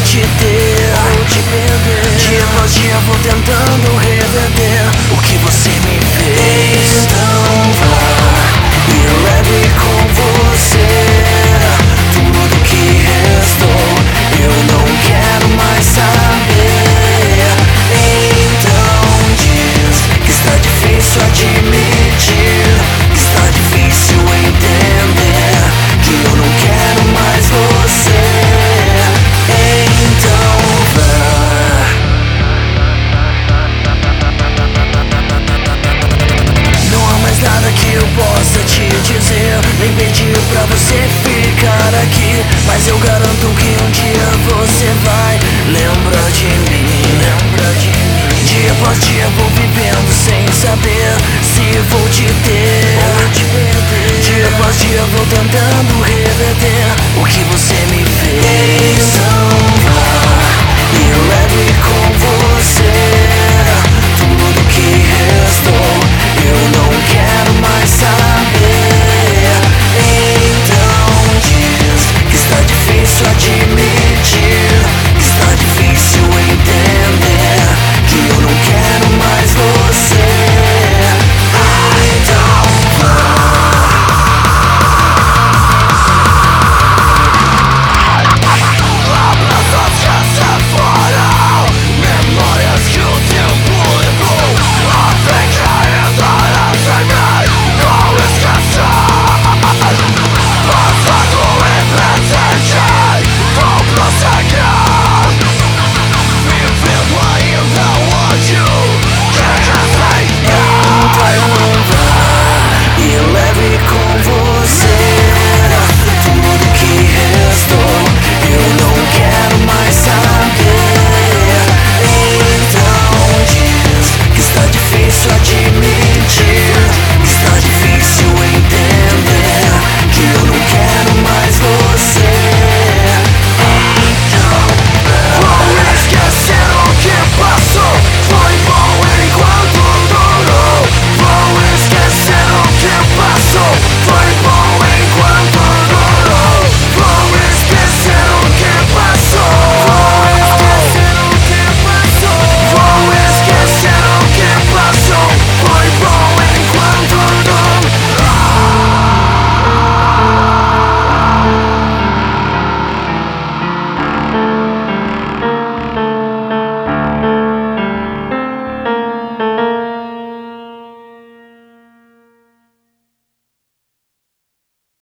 te ter, vou te perder. Dia após dia vou tentando reverter o que você me fez. Então vá e leve com você tudo que restou. Eu não quero mais saber. Então diz que está difícil admitir, que está difícil entender que eu não quero mais você. Então vá. Não há mais nada que eu possa te dizer, nem pedir pra você ficar aqui, mas eu garanto que um dia você vai lembrar de mim, lembrar de mim. Dia após dia vou vivendo sem saber se vou te ter.